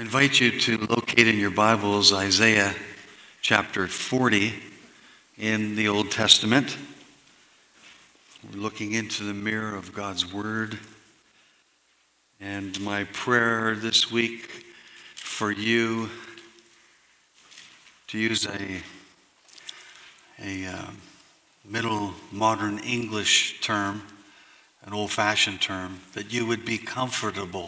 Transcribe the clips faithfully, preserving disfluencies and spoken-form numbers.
invite you to locate in your Bibles Isaiah chapter forty in the Old Testament. We're looking into the mirror of God's Word. And my prayer this week for you, to use a, a uh, middle modern English term, an old-fashioned term, that you would be comfortable.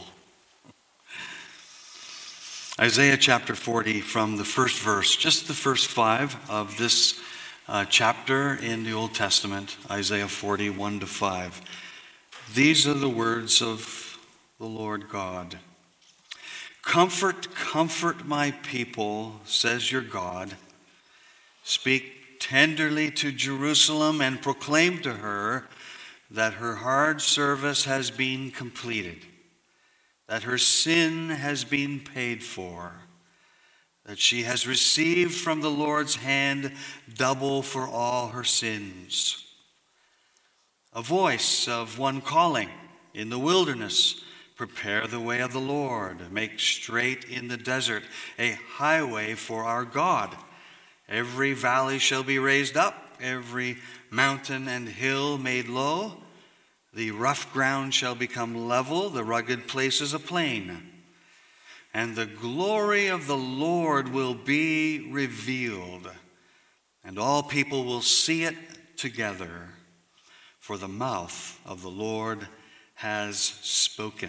Isaiah chapter forty, from the first verse, just the first five of this uh, chapter in the Old Testament, Isaiah forty, one to five. These are the words of the Lord God. Comfort, comfort my people, says your God. Speak tenderly to Jerusalem and proclaim to her that her hard service has been completed, that her sin has been paid for, that she has received from the Lord's hand double for all her sins. A voice of one calling in the wilderness, prepare the way of the Lord, make straight in the desert a highway for our God. Every valley shall be raised up, every mountain and hill made low. The rough ground shall become level, the rugged places a plain. And the glory of the Lord will be revealed, and all people will see it together, for the mouth of the Lord has spoken.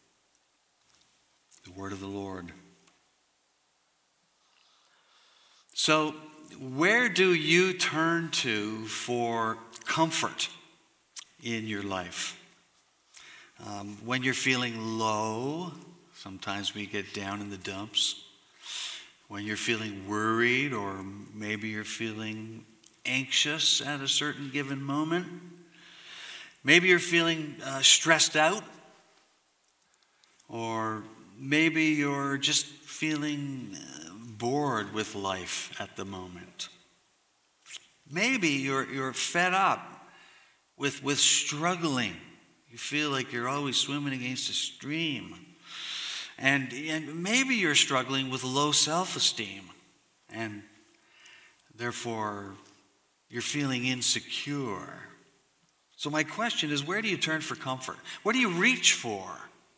The word of the Lord. So, where do you turn to for comfort in your life? Um, when you're feeling low, sometimes we get down in the dumps. When you're feeling worried, or maybe you're feeling anxious at a certain given moment. Maybe you're feeling uh, stressed out, or maybe you're just feeling uh, bored with life at the moment. Maybe you're you're fed up with with struggling. You feel like you're always swimming against a stream. And, and maybe you're struggling with low self-esteem, and therefore you're feeling insecure. So my question is, where do you turn for comfort? What do you reach for?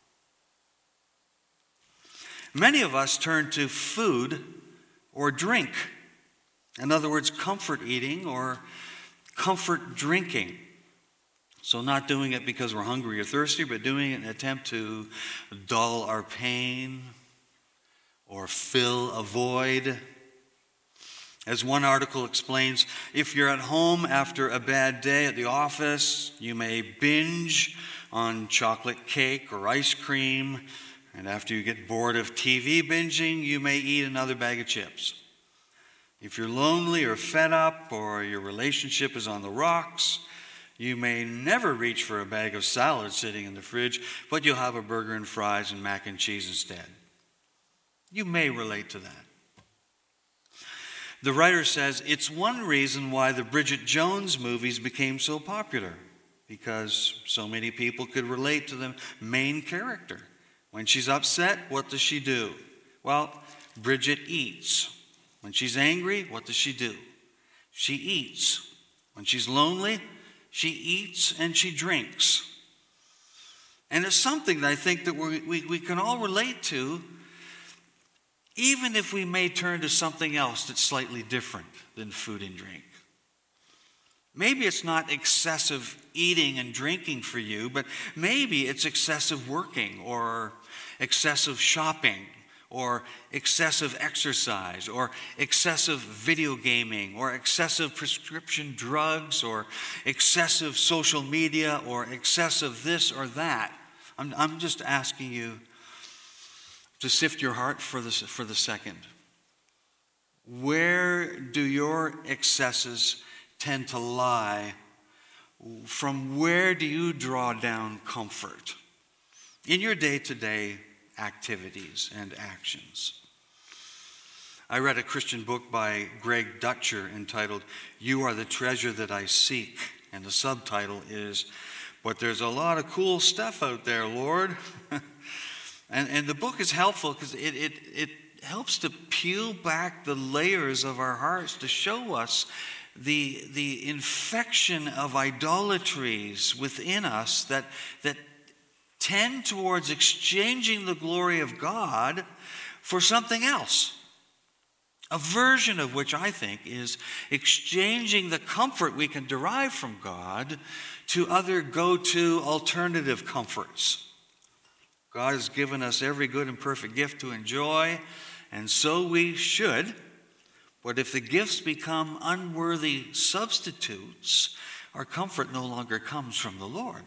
Many of us turn to food or drink. In other words, comfort eating or comfort drinking. So not doing it because we're hungry or thirsty, but doing it in an attempt to dull our pain or fill a void. As one article explains, if you're at home after a bad day at the office, you may binge on chocolate cake or ice cream. And after you get bored of T V binging, you may eat another bag of chips. If you're lonely or fed up, or your relationship is on the rocks, you may never reach for a bag of salad sitting in the fridge, but you'll have a burger and fries and mac and cheese instead. You may relate to that. The writer says it's one reason why the Bridget Jones movies became so popular, because so many people could relate to the main character. When she's upset, what does she do? Well, Bridget eats. When she's angry, what does she do? She eats. When she's lonely, she eats and she drinks. And it's something that I think that we, we, we can all relate to, even if we may turn to something else that's slightly different than food and drink. Maybe it's not excessive eating and drinking for you, but maybe it's excessive working, or excessive shopping, or excessive exercise, or excessive video gaming, or excessive prescription drugs, or excessive social media, or excessive this or that. I'm, I'm just asking you to sift your heart for the, for the second. Where do your excesses tend to lie? From where do you draw down comfort in your day-to-day activities and actions? I read a Christian book by Greg Dutcher entitled, You Are the Treasure That I Seek, and the subtitle is, But There's a Lot of Cool Stuff Out There, Lord. And, and the book is helpful because it, it, it helps to peel back the layers of our hearts to show us the, the infection of idolatries within us that, that tend towards exchanging the glory of God for something else. A version of which I think is exchanging the comfort we can derive from God to other go-to alternative comforts. God has given us every good and perfect gift to enjoy, and so we should. But if the gifts become unworthy substitutes, our comfort no longer comes from the Lord.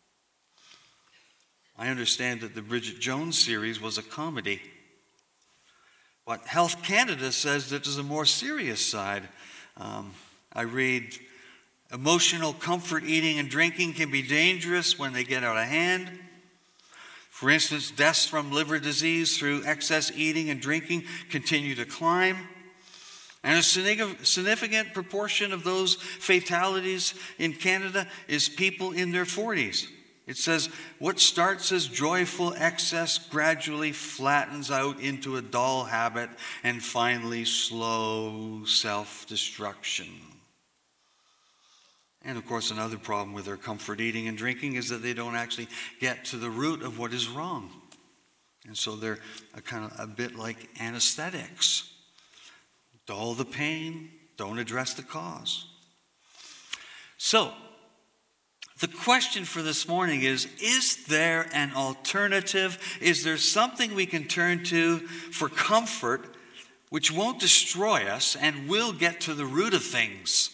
I understand that the Bridget Jones series was a comedy. But Health Canada says that there's a more serious side. Um, I read, emotional comfort eating and drinking can be dangerous when they get out of hand. For instance, deaths from liver disease through excess eating and drinking continue to climb. And a significant proportion of those fatalities in Canada is people in their forties. It says, what starts as joyful excess gradually flattens out into a dull habit and finally slow self-destruction. And of course, another problem with their comfort eating and drinking is that they don't actually get to the root of what is wrong. And so they're a kind of a bit like anesthetics. Dull the pain, don't address the cause. So, the question for this morning is, is there an alternative? Is there something we can turn to for comfort which won't destroy us and will get to the root of things?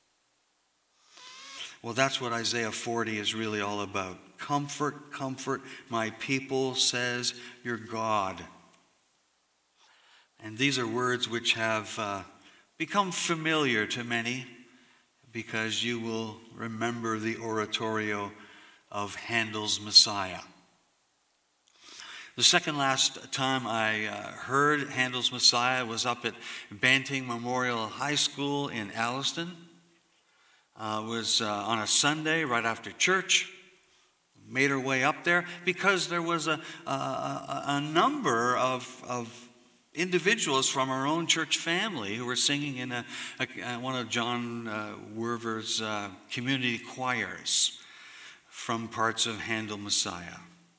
Well, that's what Isaiah forty is really all about. Comfort, comfort, my people, says your God. And these are words which have uh, become familiar to many, because you will remember the oratorio of Handel's Messiah. The second last time I uh, heard Handel's Messiah was up at Banting Memorial High School in Alliston. Uh, it was uh, on a Sunday right after church. Made our way up there because there was a, a, a, a number of, of individuals from our own church family who were singing in a, a, one of John uh, Werver's uh, community choirs from parts of Handel Messiah.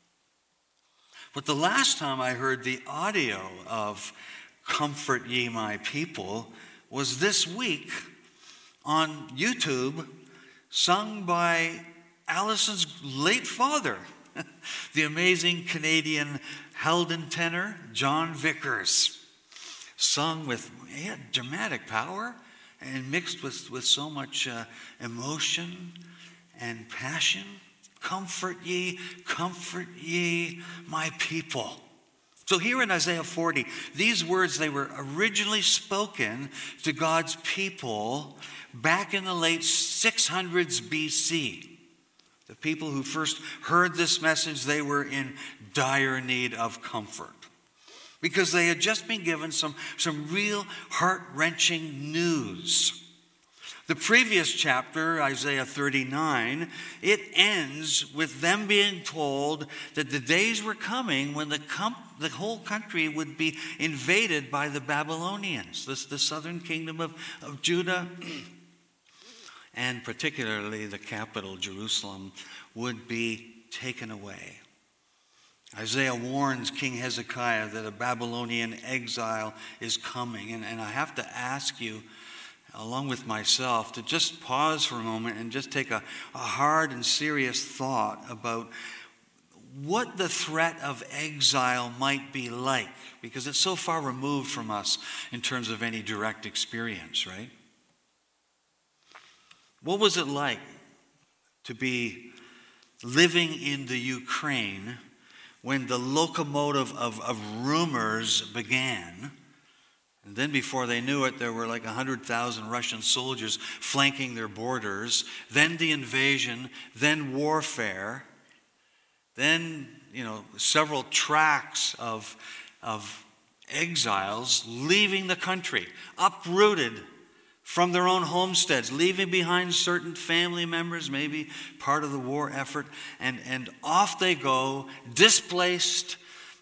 But the last time I heard the audio of Comfort Ye My People was this week on YouTube, sung by Allison's late father, the amazing Canadian Halden tenor, John Vickers, sung with yeah, dramatic power and mixed with, with so much uh, emotion and passion. Comfort ye, comfort ye, my people. So here in Isaiah forty, these words, they were originally spoken to God's people back in the late six hundreds B C. The people who first heard this message, they were in dire need of comfort because they had just been given some, some real heart-wrenching news. The previous chapter, Isaiah thirty-nine, it ends with them being told that the days were coming when the, com- the whole country would be invaded by the Babylonians, this, the southern kingdom of, of Judah, and particularly the capital, Jerusalem, would be taken away. Isaiah warns King Hezekiah that a Babylonian exile is coming. And, and I have to ask you, along with myself, to just pause for a moment and just take a, a hard and serious thought about what the threat of exile might be like, because it's so far removed from us in terms of any direct experience, right? What was it like to be living in the Ukraine when the locomotive of, of rumors began? And then before they knew it, there were like one hundred thousand Russian soldiers flanking their borders. Then the invasion, then warfare. Then, you know, several tracks of, of exiles leaving the country, uprooted from their own homesteads, leaving behind certain family members, maybe part of the war effort, and, and off they go, displaced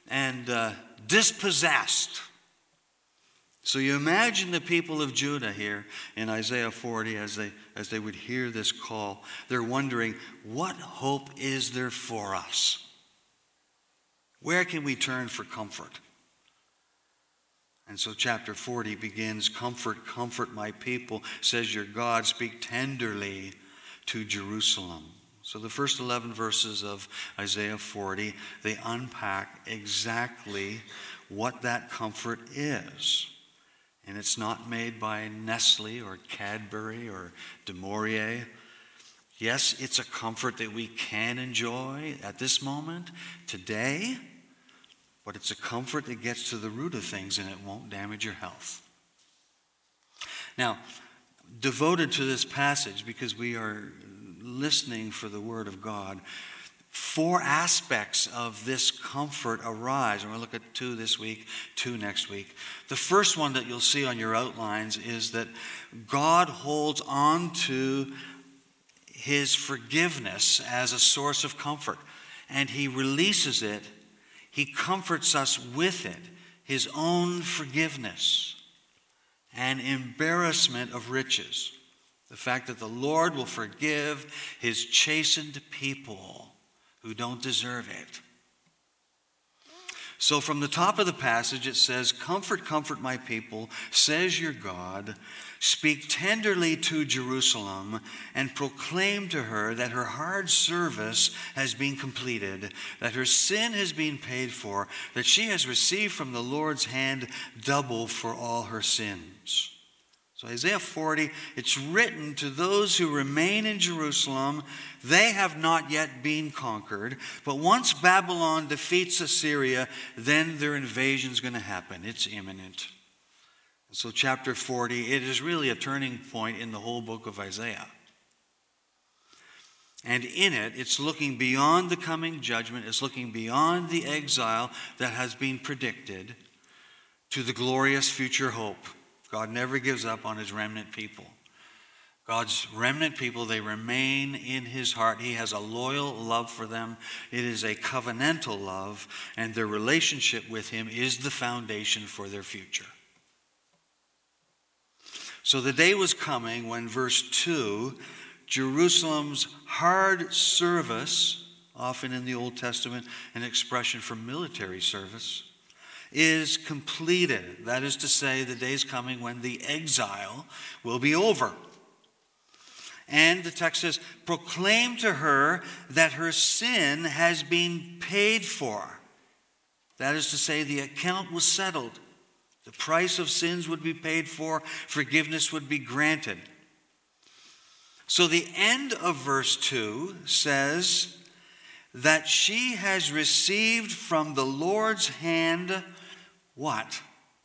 and uh, dispossessed. So you imagine the people of Judah here in Isaiah forty as they, as they would hear this call. They're wondering, what hope is there for us? Where can we turn for comfort? And so chapter forty begins, comfort, comfort my people, says your God, speak tenderly to Jerusalem. So the first eleven verses of Isaiah forty, they unpack exactly what that comfort is. And it's not made by Nestle or Cadbury or Du Maurier. Yes, it's a comfort that we can enjoy at this moment, today, but it's a comfort that gets to the root of things and it won't damage your health. Now, devoted to this passage, because we are listening for the Word of God, four aspects of this comfort arise. And we'll look at two this week, two next week. The first one that you'll see on your outlines is that God holds on to his forgiveness as a source of comfort. And he releases it. He comforts us with it. His own forgiveness and embarrassment of riches. The fact that the Lord will forgive his chastened people who don't deserve it. So from the top of the passage it says, comfort, comfort my people, says your God. Speak tenderly to Jerusalem and proclaim to her that her hard service has been completed, that her sin has been paid for, that she has received from the Lord's hand double for all her sins. So Isaiah forty, it's written to those who remain in Jerusalem. They have not yet been conquered. But once Babylon defeats Assyria, then their invasion is going to happen. It's imminent. So chapter forty, it is really a turning point in the whole book of Isaiah. And in it, it's looking beyond the coming judgment. It's looking beyond the exile that has been predicted to the glorious future hope. God never gives up on his remnant people. God's remnant people, they remain in his heart. He has a loyal love for them. It is a covenantal love, and their relationship with him is the foundation for their future. So the day was coming when, verse two, Jerusalem's hard service, often in the Old Testament an expression for military service, is completed. That is to say, the day is coming when the exile will be over. And the text says, proclaim to her that her sin has been paid for. That is to say, the account was settled. The price of sins would be paid for. Forgiveness would be granted. So the end of verse two says that she has received from the Lord's hand what?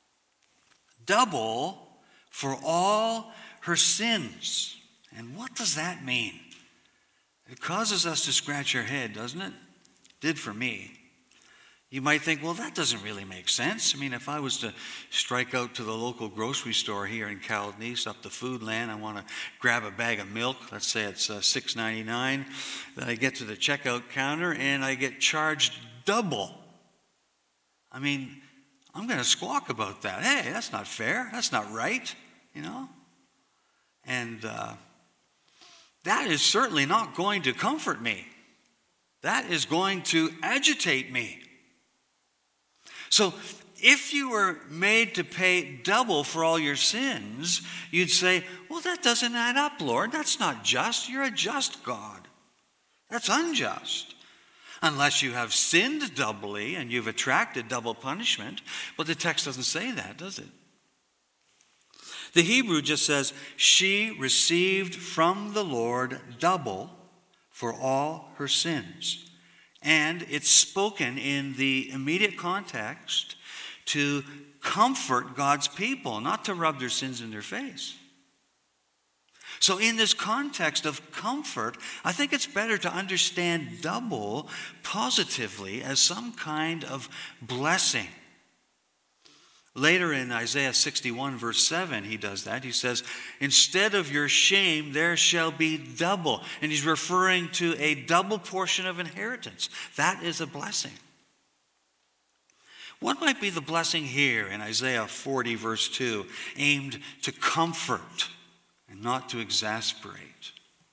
Double for all her sins. And what does that mean? It causes us to scratch our head, doesn't it? It did for me. You might think, well, that doesn't really make sense. I mean, if I was to strike out to the local grocery store here in Caldnese, up the Foodland, I want to grab a bag of milk. Let's say it's uh, six ninety-nine. Then I get to the checkout counter and I get charged double. I mean, I'm going to squawk about that. Hey, that's not fair. That's not right, you know. And uh, that is certainly not going to comfort me. That is going to agitate me. So if you were made to pay double for all your sins, you'd say, well, that doesn't add up, Lord. That's not just. You're a just God. That's unjust. Unless you have sinned doubly and you've attracted double punishment. But the text doesn't say that, does it? The Hebrew just says, she received from the Lord double for all her sins. And it's spoken in the immediate context to comfort God's people, not to rub their sins in their face. So in this context of comfort, I think it's better to understand double positively as some kind of blessing. Later in Isaiah sixty-one, verse seven, he does that. He says, instead of your shame, there shall be double. And he's referring to a double portion of inheritance. That is a blessing. What might be the blessing here in Isaiah forty, verse two, aimed to comfort and not to exasperate?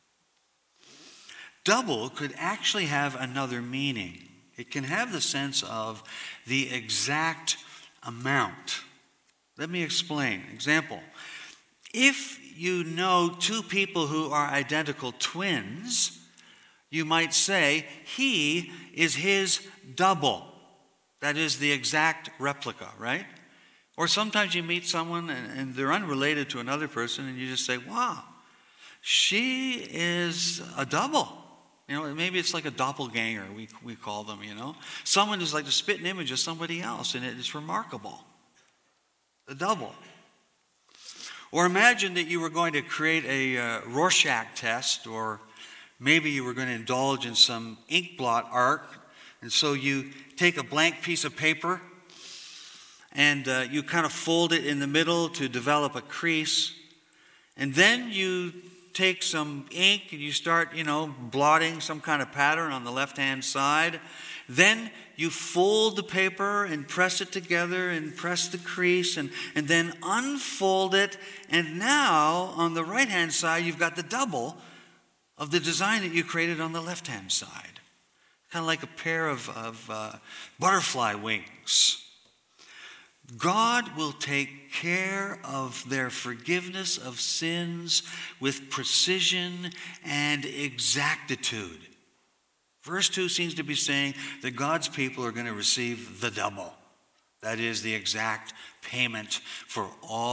Double could actually have another meaning. It can have the sense of the exact amount. Let me explain. Example, if you know two people who are identical twins, you might say, he is his double. That is the exact replica, right? Or sometimes you meet someone and, and they're unrelated to another person and you just say, wow, she is a double. You know, maybe it's like a doppelganger, we, we call them, you know. Someone who's like the spitting image of somebody else, and it is remarkable. A double. Or imagine that you were going to create a uh, Rorschach test, or maybe you were going to indulge in some ink blot art, and so you take a blank piece of paper and uh, you kind of fold it in the middle to develop a crease, and then you take some ink and you start, you know, blotting some kind of pattern on the left-hand side. Then you fold the paper and press it together and press the crease and, and then unfold it. And now on the right-hand side, you've got the double of the design that you created on the left-hand side. Kind of like a pair of, of uh, butterfly wings. God will take care of their forgiveness of sins with precision and exactitude. Verse two seems to be saying that God's people are going to receive the double. That is the exact payment for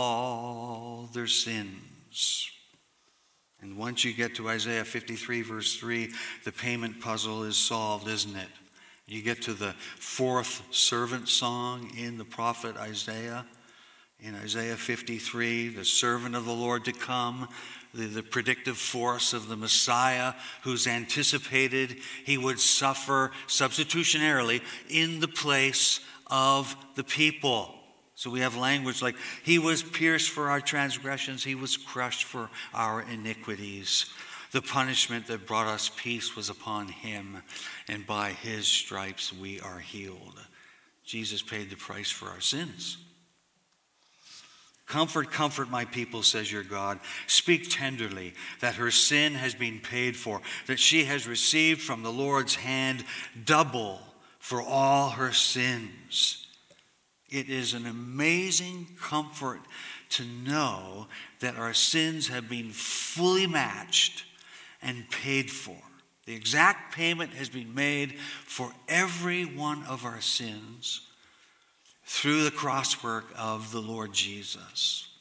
all their sins. And once you get to Isaiah fifty-three, verse three, the payment puzzle is solved, isn't it? You get to the fourth servant song in the prophet Isaiah. In Isaiah fifty-three, the servant of the Lord to come, the, the predictive force of the Messiah who's anticipated he would suffer substitutionarily in the place of the people. So we have language like, he was pierced for our transgressions, he was crushed for our iniquities. The punishment that brought us peace was upon him, and by his stripes we are healed. Jesus paid the price for our sins. Comfort, comfort my people, says your God. Speak tenderly that her sin has been paid for, that she has received from the Lord's hand double for all her sins. It is an amazing comfort to know that our sins have been fully matched and paid for. The exact payment has been made for every one of our sins through the cross work of the Lord Jesus.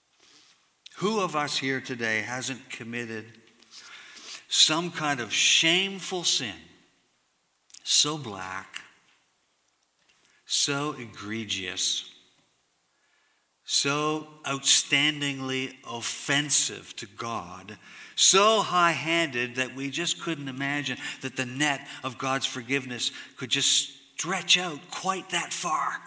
Who of us here today hasn't committed some kind of shameful sin so black, so egregious, so outstandingly offensive to God, so high-handed that we just couldn't imagine that the net of God's forgiveness could just stretch out quite that far?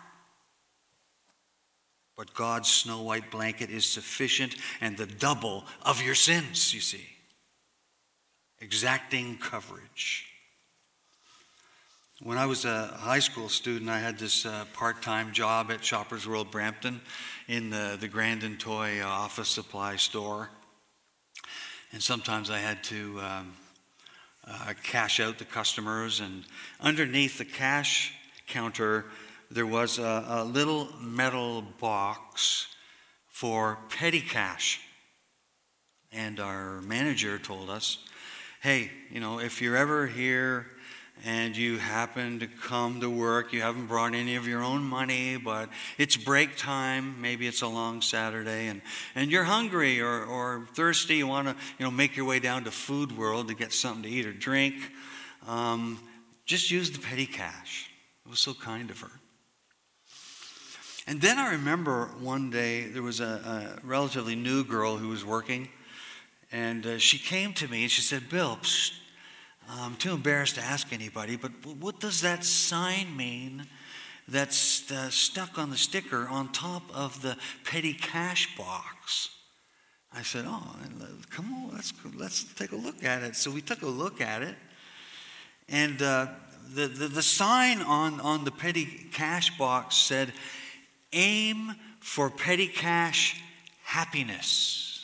But God's snow white blanket is sufficient and the double of your sins, you see. Exacting coverage. When I was a high school student, I had this uh, part-time job at Shoppers World Brampton in the, the Grandin Toy office supply store. And sometimes I had to um, uh, cash out the customers. And underneath the cash counter, there was a, a little metal box for petty cash. And our manager told us, hey, you know, if you're ever here and you happen to come to work, you haven't brought any of your own money, but it's break time, maybe it's a long Saturday, and, and you're hungry or, or thirsty, you want to you know make your way down to Food World to get something to eat or drink, um, just use the petty cash. It was so kind of her. And then I remember one day there was a, a relatively new girl who was working, and uh, she came to me and she said, Bill, psst, I'm too embarrassed to ask anybody, but what does that sign mean that's uh, stuck on the sticker on top of the petty cash box? I said, oh, come on, let's, let's take a look at it. So we took a look at it, and uh, the, the, the sign on, on the petty cash box said, "Aim for petty cash happiness."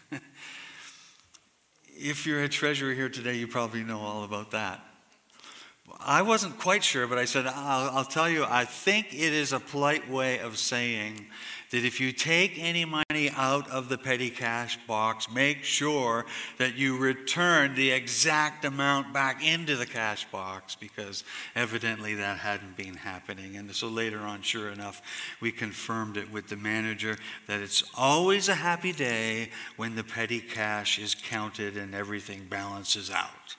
If you're a treasurer here today, you probably know all about that. I wasn't quite sure, but I said, I'll, I'll tell you, I think it is a polite way of saying that if you take any money out of the petty cash box, make sure that you return the exact amount back into the cash box, because evidently that hadn't been happening. And so later on, sure enough, we confirmed it with the manager that it's always a happy day when the petty cash is counted and everything balances out.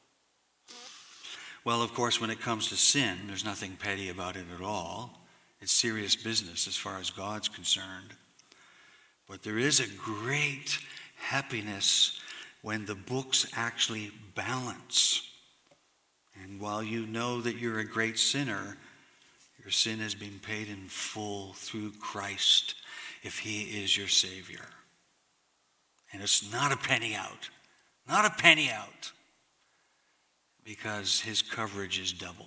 Well, of course, when it comes to sin, there's nothing petty about it at all. It's serious business as far as God's concerned. But there is a great happiness when the books actually balance. And while you know that you're a great sinner, your sin has been paid in full through Christ if he is your Savior. And it's not a penny out. Not a penny out. Because his coverage is double.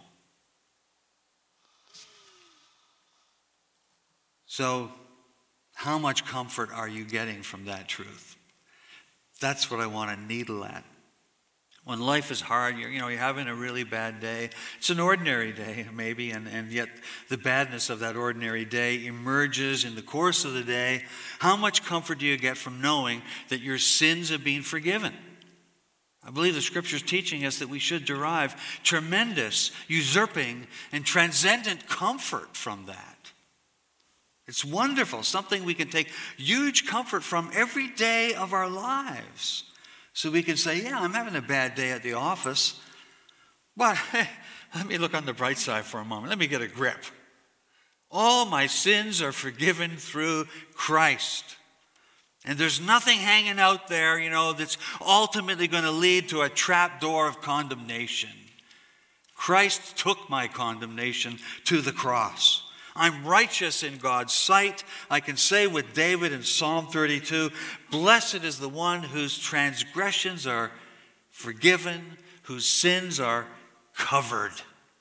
So, how much comfort are you getting from that truth? That's what I want to needle at. When life is hard, you're, you know, you're having a really bad day. It's an ordinary day, maybe, and, and yet the badness of that ordinary day emerges in the course of the day. How much comfort do you get from knowing that your sins have been forgiven? I believe the Scripture's teaching us that we should derive tremendous, usurping, and transcendent comfort from that. It's wonderful, something we can take huge comfort from every day of our lives. So we can say, yeah, I'm having a bad day at the office, but hey, let me look on the bright side for a moment. Let me get a grip. All my sins are forgiven through Christ. And there's nothing hanging out there, you know, that's ultimately going to lead to a trap door of condemnation. Christ took my condemnation to the cross. I'm righteous in God's sight. I can say with David in Psalm thirty-two, "Blessed is the one whose transgressions are forgiven, whose sins are covered."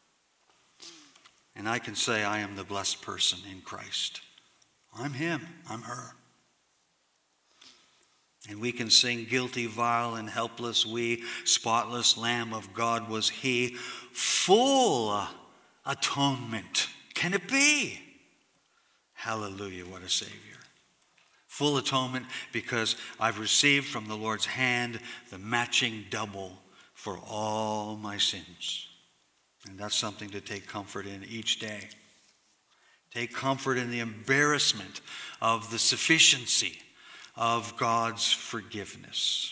And I can say I am the blessed person in Christ. I'm him. I'm her. And we can sing, "Guilty, vile, and helpless we, spotless Lamb of God was he." Full atonement. Can it be? Hallelujah, what a Savior. Full atonement because I've received from the Lord's hand the matching double for all my sins. And that's something to take comfort in each day. Take comfort in the embarrassment of the sufficiency of God's forgiveness.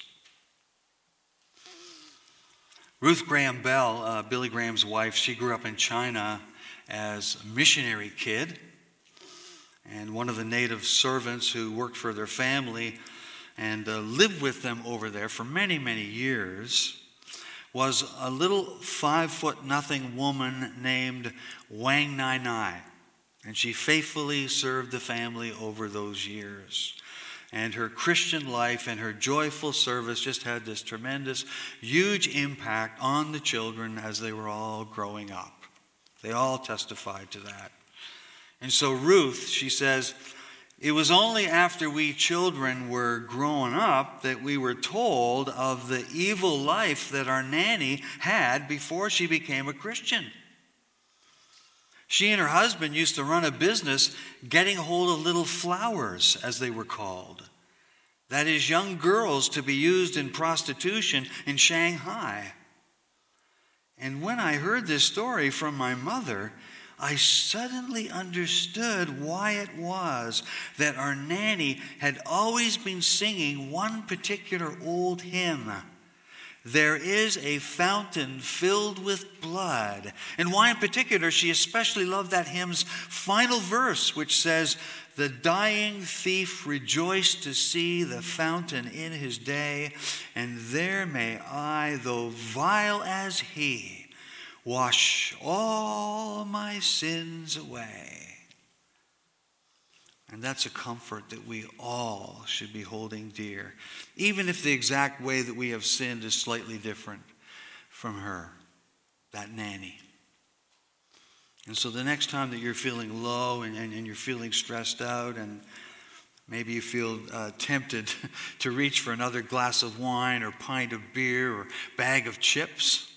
Ruth Graham Bell, uh, Billy Graham's wife, she grew up in China as a missionary kid. And one of the native servants who worked for their family and uh, lived with them over there for many, many years was a little five-foot-nothing woman named Wang Nai Nai. And she faithfully served the family over those years. And her Christian life and her joyful service just had this tremendous, huge impact on the children as they were all growing up. They all testified to that. And so Ruth, she says, it was only after we children were growing up that we were told of the evil life that our nanny had before she became a Christian. She and her husband used to run a business getting hold of little flowers, as they were called. That is, young girls to be used in prostitution in Shanghai. And when I heard this story from my mother, I suddenly understood why it was that our nanny had always been singing one particular old hymn. There is a fountain filled with blood. And why in particular she especially loved that hymn's final verse, which says, "The dying thief rejoiced to see the fountain in his day, and there may I, though vile as he, wash all my sins away." And that's a comfort that we all should be holding dear, even if the exact way that we have sinned is slightly different from her. that nanny. And so the next time that you're feeling low and, and, and you're feeling stressed out, and maybe you feel uh, tempted to reach for another glass of wine or pint of beer or bag of chips,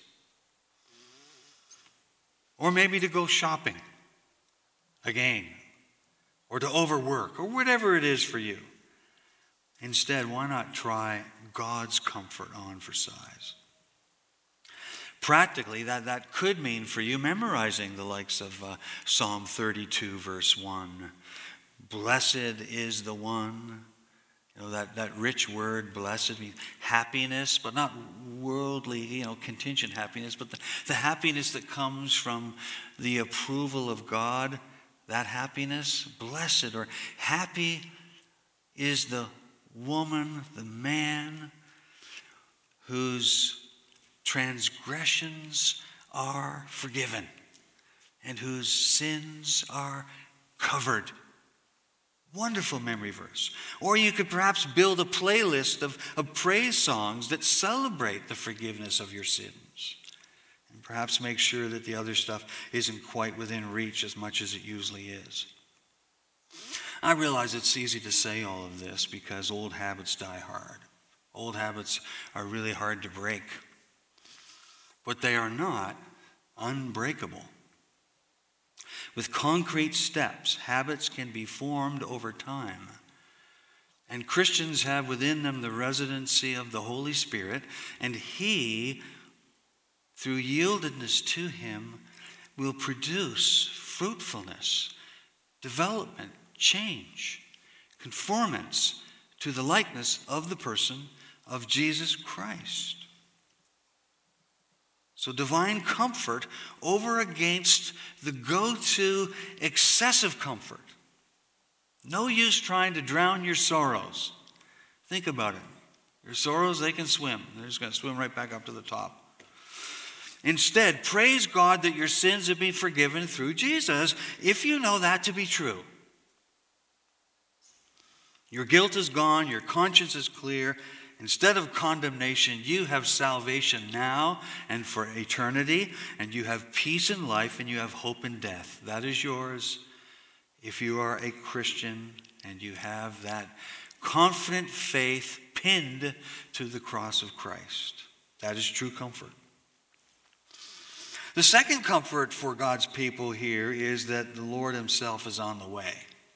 or maybe to go shopping again, or to overwork, or whatever it is for you. Instead, why not try God's comfort on for size? Practically, that, that could mean for you memorizing the likes of uh, Psalm thirty-two, verse one. Blessed is the one. You know, that, that rich word, blessed, means happiness, but not worldly, you know, contingent happiness, but the, the happiness that comes from the approval of God, that happiness. Blessed or happy is the woman, the man, whose transgressions are forgiven and whose sins are covered. Wonderful memory verse. Or you could perhaps build a playlist of, of praise songs that celebrate the forgiveness of your sins. And perhaps make sure that the other stuff isn't quite within reach as much as it usually is. I realize it's easy to say all of this because old habits die hard. Old habits are really hard to break. But they are not unbreakable. With concrete steps, habits can be formed over time. And Christians have within them the residency of the Holy Spirit, and He, through yieldedness to Him, will produce fruitfulness, development, change, conformance to the likeness of the person of Jesus Christ. So divine comfort over against the go-to excessive comfort. No use trying to drown your sorrows. Think about it. Your sorrows, they can swim. They're just going to swim right back up to the top. Instead, praise God that your sins have been forgiven through Jesus, if you know that to be true. Your guilt is gone, your conscience is clear. Instead of condemnation, you have salvation now and for eternity, and you have peace in life, and you have hope in death. That is yours if you are a Christian and you have that confident faith pinned to the cross of Christ. That is true comfort. The second comfort for God's people here is that the Lord Himself is on the way.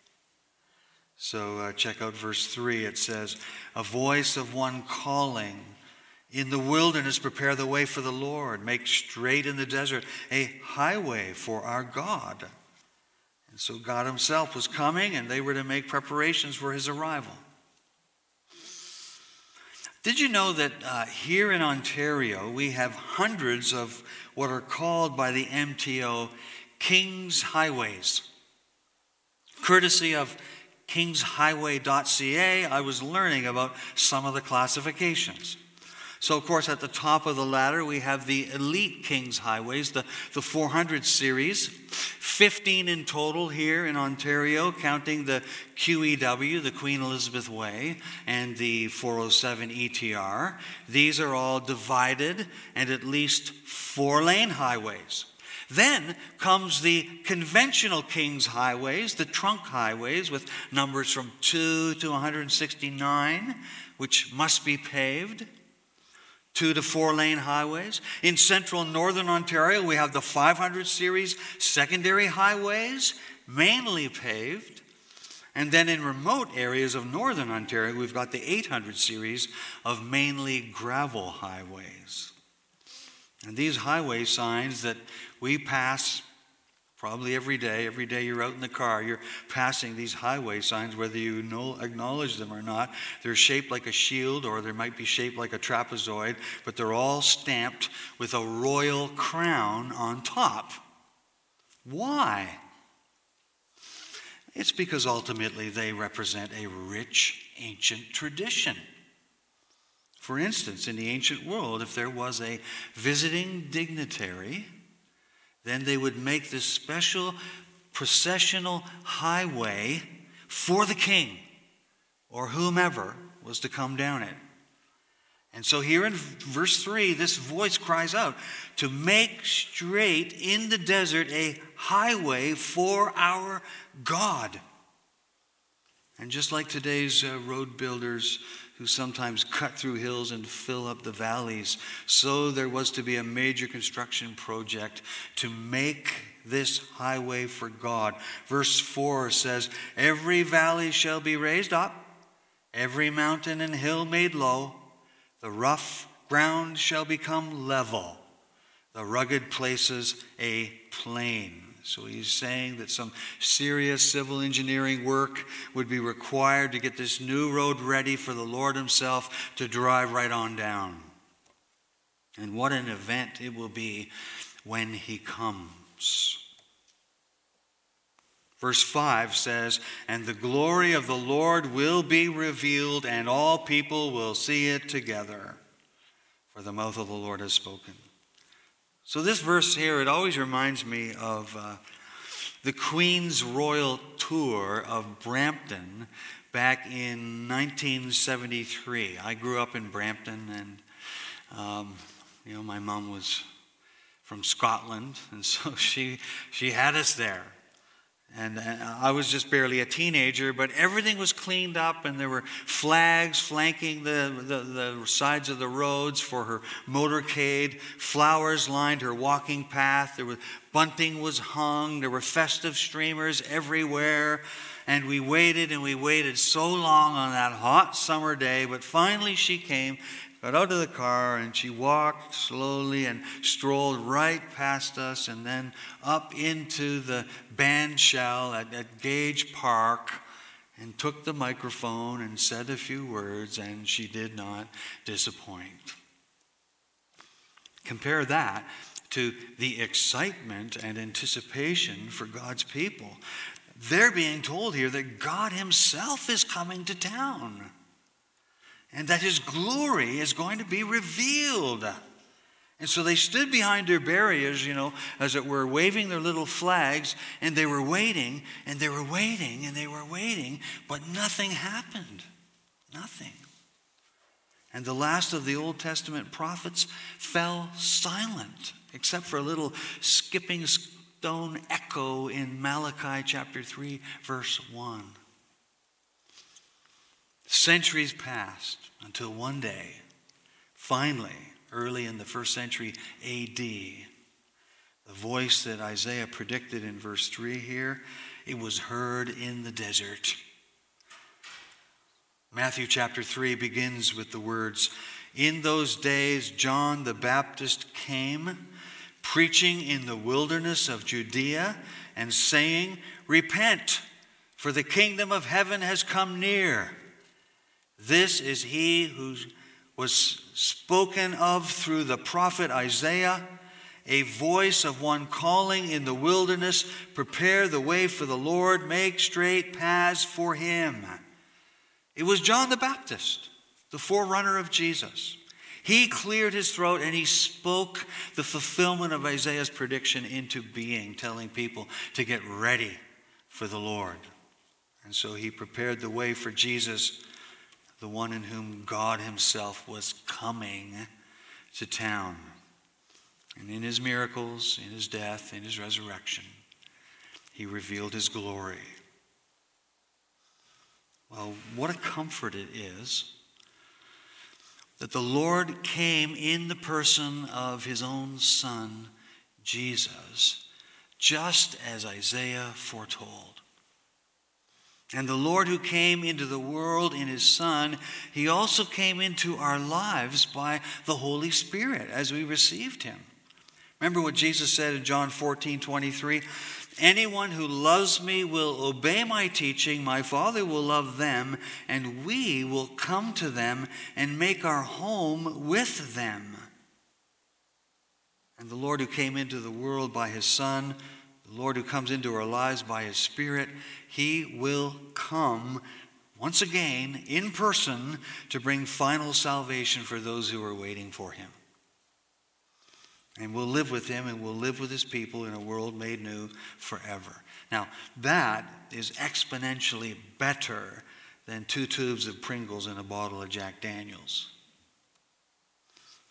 So uh, check out verse three. It says, a voice of one calling, in the wilderness prepare the way for the Lord. Make straight in the desert a highway for our God. And so God Himself was coming, and they were to make preparations for His arrival. Did you know that uh, here in Ontario, we have hundreds of what are called by the M T O King's Highways? Courtesy of kings highway dot c a, I was learning about some of the classifications. So, of course, at the top of the ladder, we have the elite King's Highways, the, the four hundred series, fifteen in total here in Ontario, counting the Q E W, the Queen Elizabeth Way, and the four oh seven E T R. These are all divided and at least four-lane highways. Then comes the conventional King's Highways, the trunk highways with numbers from two to one hundred sixty-nine, which must be paved. Two to four lane highways. In central and northern Ontario, we have the five hundred series secondary highways, mainly paved. And then in remote areas of northern Ontario, we've got the eight hundred series of mainly gravel highways. And these highway signs that we pass probably every day, every day you're out in the car, you're passing these highway signs, whether you know, acknowledge them or not. They're shaped like a shield, or they might be shaped like a trapezoid, but they're all stamped with a royal crown on top. Why? It's because ultimately they represent a rich ancient tradition. For instance, in the ancient world, if there was a visiting dignitary, then they would make this special processional highway for the king or whomever was to come down it. And so here in verse three, this voice cries out to make straight in the desert a highway for our God. And just like today's uh, road builders who sometimes cut through hills and fill up the valleys, so there was to be a major construction project to make this highway for God. Verse four says, every valley shall be raised up, every mountain and hill made low. The rough ground shall become level, the rugged places a plain. So he's saying that some serious civil engineering work would be required to get this new road ready for the Lord himself to drive right on down. And what an event it will be when he comes. Verse five says, and the glory of the Lord will be revealed, and all people will see it together, for the mouth of the Lord has spoken. So this verse here, it always reminds me of uh, the Queen's Royal Tour of Brampton back in nineteen seventy-three. I grew up in Brampton, and um, you know, my mom was from Scotland, and so she she had us there. And I was just barely a teenager, but everything was cleaned up, and there were flags flanking the, the, the sides of the roads for her motorcade. Flowers lined her walking path. There was bunting was hung. There were festive streamers everywhere. And we waited and we waited so long on that hot summer day, but finally she came, got out of the car, and she walked slowly and strolled right past us and then up into the band shell at, at Gage Park and took the microphone and said a few words, and she did not disappoint. Compare that to the excitement and anticipation for God's people. They're being told here that God himself is coming to town, and that his glory is going to be revealed. And so they stood behind their barriers, you know, as it were, waving their little flags, and they were waiting, and they were waiting, and they were waiting, but nothing happened. Nothing. And the last of the Old Testament prophets fell silent, except for a little skipping stone echo in Malachi chapter three, verse one. Centuries passed until one day, finally, early in the first century A D, the voice that Isaiah predicted in verse three here, it was heard in the desert. Matthew chapter three begins with the words, in those days John the Baptist came, preaching in the wilderness of Judea and saying, repent, for the kingdom of heaven has come near. This is he who was spoken of through the prophet Isaiah, a voice of one calling in the wilderness, prepare the way for the Lord, make straight paths for him. It was John the Baptist, the forerunner of Jesus. He cleared his throat and he spoke the fulfillment of Isaiah's prediction into being, telling people to get ready for the Lord. And so he prepared the way for Jesus, the one in whom God himself was coming to town. And in his miracles, in his death, in his resurrection, he revealed his glory. Well, what a comfort it is that the Lord came in the person of his own Son, Jesus, just as Isaiah foretold. And the Lord who came into the world in his Son, he also came into our lives by the Holy Spirit as we received him. Remember what Jesus said in John fourteen twenty-three? Anyone who loves me will obey my teaching. My Father will love them, and we will come to them and make our home with them. And the Lord who came into the world by his Son, the Lord who comes into our lives by his Spirit, he will come once again in person to bring final salvation for those who are waiting for him. And we'll live with him, and we'll live with his people in a world made new forever. Now, that is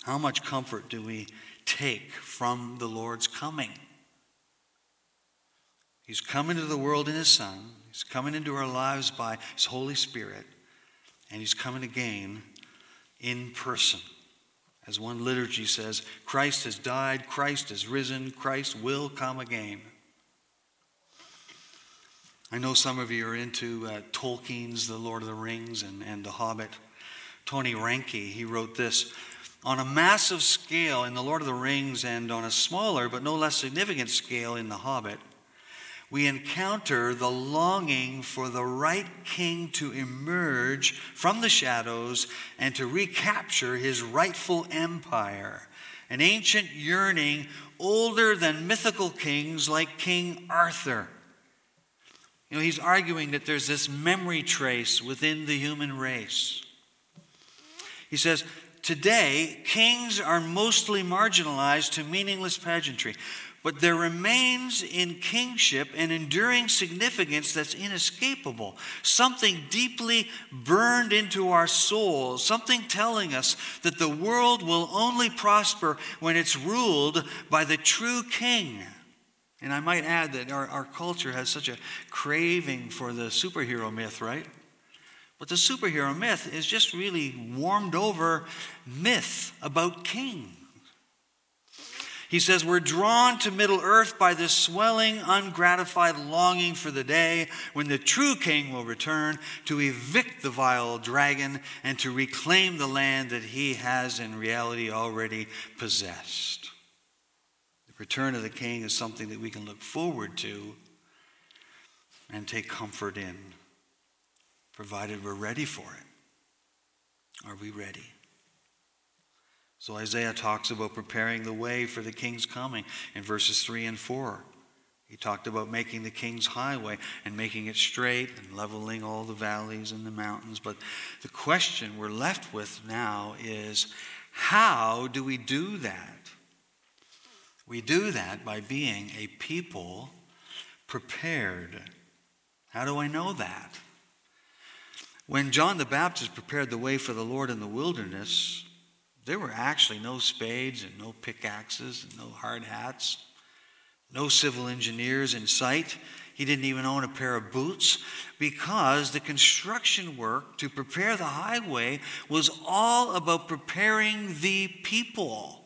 How much comfort do we take from the Lord's coming? He's come into the world in his Son. He's coming into our lives by his Holy Spirit. And he's coming again in person. As one liturgy says, Christ has died, Christ has risen, Christ will come again. I know some of you are into uh, Tolkien's The Lord of the Rings and, and The Hobbit. Tony Reinke, he wrote this: on a massive scale in The Lord of the Rings and on a smaller but no less significant scale in The Hobbit, we encounter the longing for the right king to emerge from the shadows and to recapture his rightful empire, an ancient yearning older than mythical kings like King Arthur. You know, he's arguing that there's this memory trace within the human race. He says, today, kings are mostly marginalized to meaningless pageantry, but there remains in kingship an enduring significance that's inescapable, something deeply burned into our souls, something telling us that the world will only prosper when it's ruled by the true king. And I might add that our, our culture has such a craving for the superhero myth, right? But the superhero myth is just really warmed over myth about kings. He says, we're drawn to Middle Earth by this swelling, ungratified longing for the day when the true king will return to evict the vile dragon and to reclaim the land that he has in reality already possessed. The return of the king is something that we can look forward to and take comfort in, provided we're ready for it. Are we ready? So Isaiah talks about preparing the way for the king's coming in verses three and four. He talked about making the king's highway and making it straight and leveling all the valleys and the mountains. But the question we're left with now is, how do we do that? We do that by being a people prepared. How do I know that? When John the Baptist prepared the way for the Lord in the wilderness, there were actually no spades and no pickaxes and no hard hats, no civil engineers in sight. He didn't even own a pair of boots because the construction work to prepare the highway was all about preparing the people.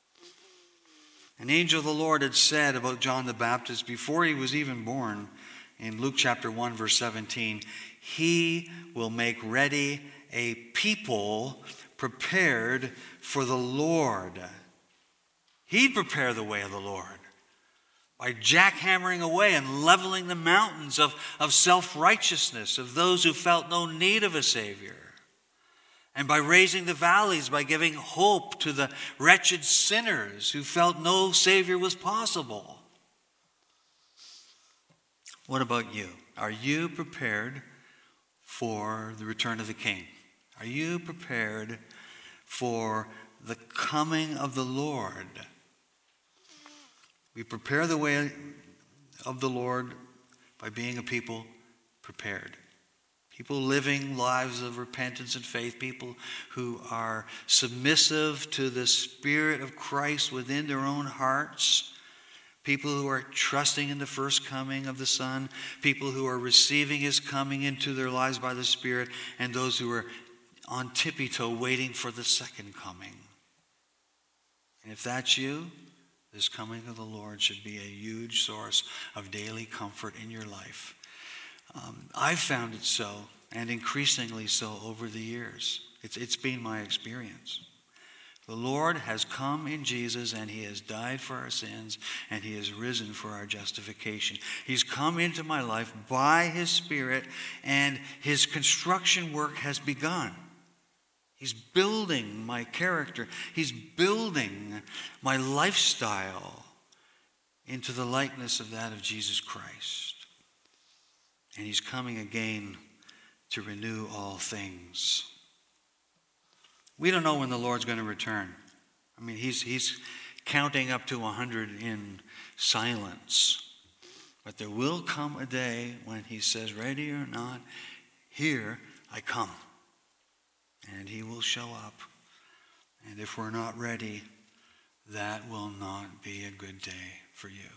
An angel of the Lord had said about John the Baptist before he was even born in Luke chapter one, verse seventeen, he will make ready a people prepared for the Lord. He'd prepare the way of the Lord by jackhammering away and leveling the mountains of, of self-righteousness, of those who felt no need of a Savior, and by raising the valleys, by giving hope to the wretched sinners who felt no Savior was possible. What about you? Are you prepared for the return of the King? Are you prepared for the coming of the Lord? We prepare the way of the Lord by being a people prepared. People living lives of repentance and faith. People who are submissive to the Spirit of Christ within their own hearts. People who are trusting in the first coming of the Son. People who are receiving his coming into their lives by the Spirit. And those who are on tippy-toe waiting for the second coming. And if that's you, this coming of the Lord should be a huge source of daily comfort in your life. Um, I've found it so, and increasingly so over the years. It's, it's been my experience. The Lord has come in Jesus, and he has died for our sins, and he has risen for our justification. He's come into my life by his Spirit, and his construction work has begun. He's building my character. He's building my lifestyle into the likeness of that of Jesus Christ. And he's coming again to renew all things. We don't know when the Lord's going to return. I mean, he's, he's counting up to one hundred in silence. But there will come a day when he says, ready or not, here I come. And he will show up. And if we're not ready, that will not be a good day for you.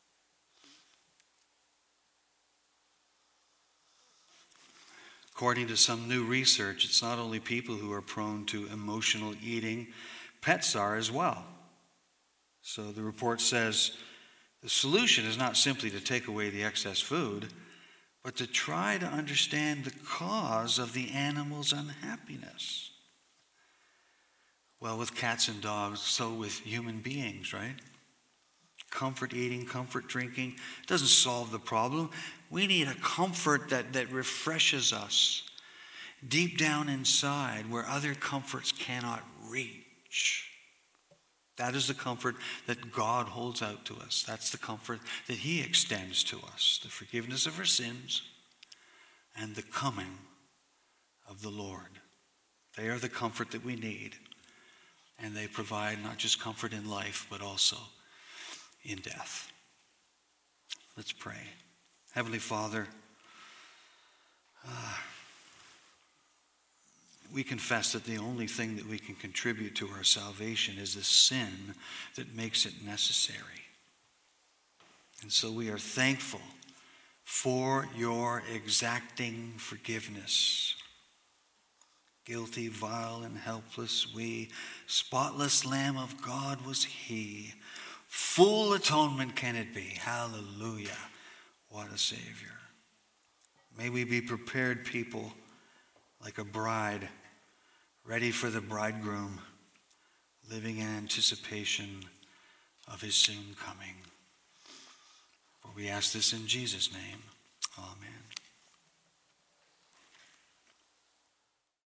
According to some new research, it's not only people who are prone to emotional eating, pets are as well. So the report says the solution is not simply to take away the excess food, but to try to understand the cause of the animal's unhappiness. Well, with cats and dogs, so with human beings, right? Comfort eating, comfort drinking doesn't solve the problem. We need a comfort that, that refreshes us deep down inside where other comforts cannot reach. That is the comfort that God holds out to us. That's the comfort that he extends to us. The forgiveness of our sins and the coming of the Lord. They are the comfort that we need. And they provide not just comfort in life, but also in death. Let's pray. Heavenly Father, uh, we confess that the only thing that we can contribute to our salvation is the sin that makes it necessary. And so we are thankful for your exacting forgiveness. Guilty, vile, and helpless we, spotless Lamb of God was he. Full atonement can it be. Hallelujah. What a Savior. May we be prepared people like a bride, ready for the bridegroom, living in anticipation of his soon coming. For we ask this in Jesus' name. Amen.